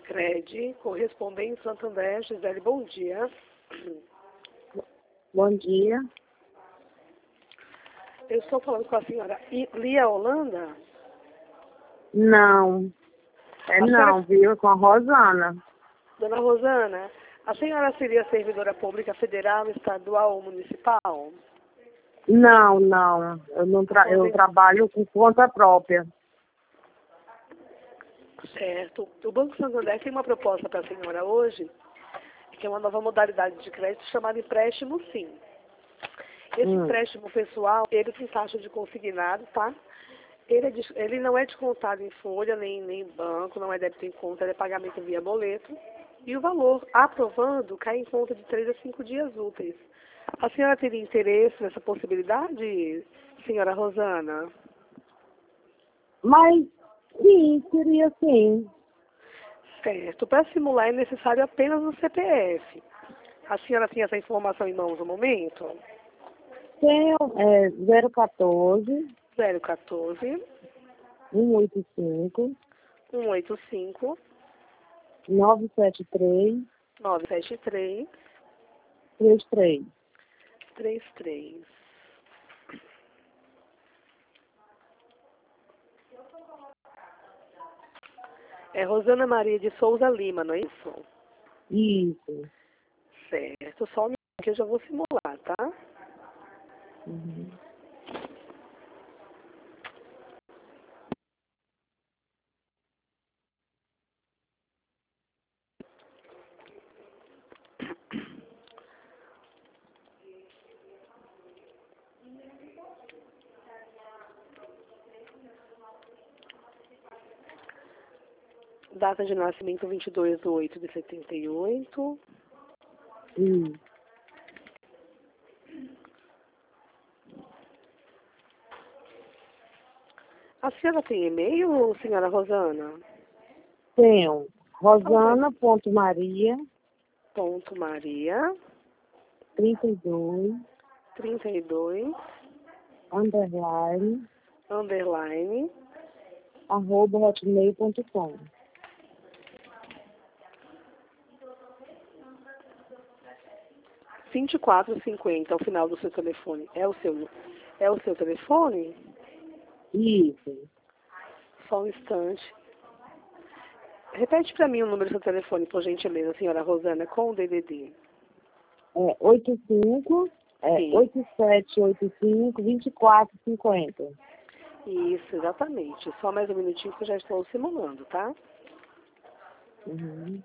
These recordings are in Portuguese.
Cred, correspondente Santander, Gisele, bom dia. Bom dia. Eu estou falando com a senhora Lia Holanda? Não. Não, viu? Com a Rosana. Dona Rosana, a senhora seria servidora pública federal, estadual ou municipal? Não. Eu trabalho com conta própria. Certo. O Banco Santander tem uma proposta para a senhora hoje, que é uma nova modalidade de crédito chamada empréstimo sim. Esse empréstimo pessoal, ele tem taxa de consignado, tá? Ele não é descontado em folha, nem em banco, não é débito em conta, ele é pagamento via boleto. E o valor, aprovando, cai em conta de 3 a 5 dias úteis. A senhora teria interesse nessa possibilidade, senhora Rosana? Mas, sim, seria sim. Certo. Para simular é necessário apenas o CPF. A senhora tem essa informação em mãos no momento? Tenho 014 014 185 185 973 973 33. 33. É Rosana Maria de Souza Lima, não é isso? Isso. Certo. Só um minuto que eu já vou simular, tá? Uhum. Data de nascimento 22/8/78. A senhora tem e-mail, senhora Rosana? Tenho Rosana.maria Maria 32 32 _, underline @hotmail.com. 2450 ao final do seu telefone. É o seu telefone? Isso. Só um instante. Repete para mim o número do seu telefone, por gentileza, senhora Rosana, com o DDD. 85 Sim. 8785 2450. Isso, exatamente. Só mais um minutinho que eu já estou simulando, tá? Uhum.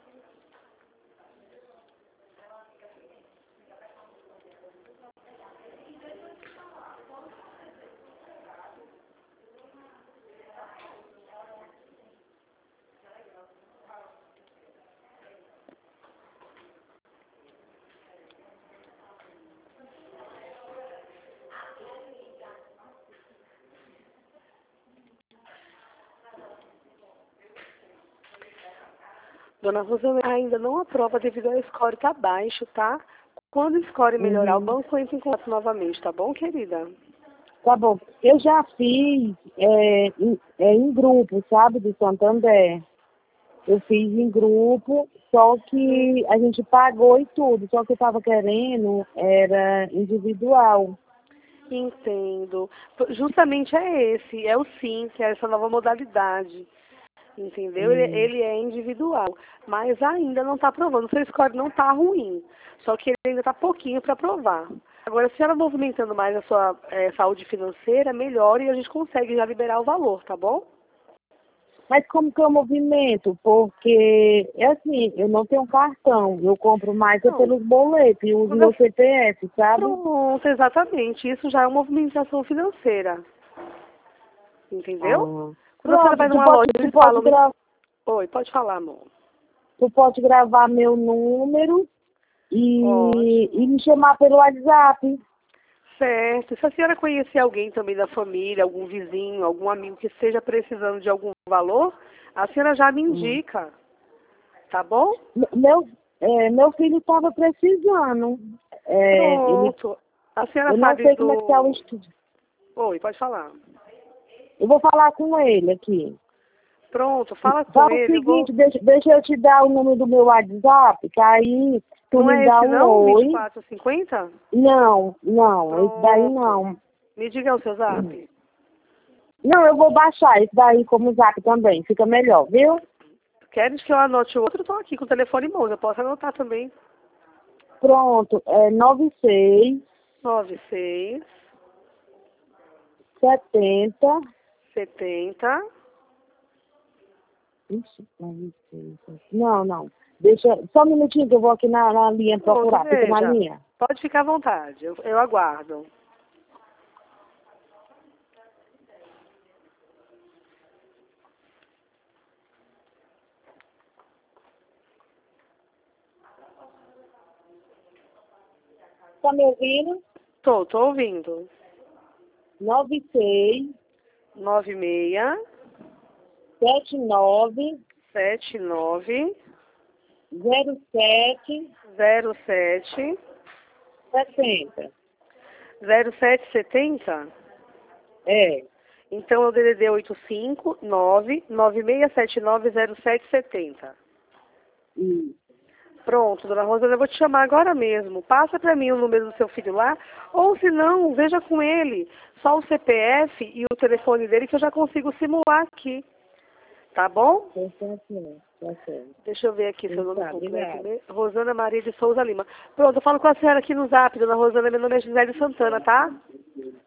Dona Rosana ainda não aprova devido ao score estar baixo, tá? Quando o score melhorar, o banco entra em contato novamente, tá bom, querida? Tá bom. Eu já fiz em grupo, sabe, do Santander. Eu fiz em grupo, só que a gente pagou e tudo. Só que eu estava querendo era individual. Entendo. Justamente é o SIM, que é essa nova modalidade. Entendeu? Ele é individual, mas ainda não está aprovando. O seu score não está ruim, só que ele ainda está pouquinho para aprovar. Agora, se ela movimentando mais a sua saúde financeira, melhor e a gente consegue já liberar o valor, tá bom? Mas como que é o movimento? Porque, é assim, eu não tenho cartão, eu compro mais pelos boletos e uso meu CPF, sabe? Pronto, exatamente. Isso já é uma movimentação financeira. Entendeu? Quando você vai numa loja, eles falam... Oi, pode falar, amor. Tu pode gravar meu número e me chamar pelo WhatsApp. Certo. Se a senhora conhecer alguém também da família, algum vizinho, algum amigo que esteja precisando de algum valor, a senhora já me indica. Tá bom? Meu filho estava precisando. Pronto. A senhora eu sabe não sei como é que está o estudo. Oi, pode falar. Eu vou falar com ele aqui. Pronto, fala com Faz o ele. seguinte, deixa eu te dar o número do meu WhatsApp, que aí tu Não me é dá esse um não? oi. 2450? Não, esse daí Pronto. não. Me diga o seu zap. Não, eu vou baixar esse daí como zap também, fica melhor, viu? Queres que eu anote o outro? Estou aqui com o telefone em mãos, eu posso anotar também. Pronto, é 96 96 70. 70. Ixi, 96. Não. Deixa, só um minutinho que eu vou aqui na linha procurar. Pronto, Fica na veja. linha. Pode ficar à vontade, eu aguardo. Tá me ouvindo? Tô ouvindo. 96 96 79 79 07 07 70. 0770. É. Então é o DDD 859 96790770. Isso. Pronto, dona Rosana, eu vou te chamar agora mesmo. Passa para mim o número do seu filho lá, ou se não, veja com ele só o CPF e o telefone dele que eu já consigo simular aqui. Tá bom? Tá certo. Deixa eu ver aqui seu nome Tá, completo. obrigada. Rosana Maria de Souza Lima. Pronto, eu falo com a senhora aqui no zap, dona Rosana. Meu nome é Gisele Santana, tá?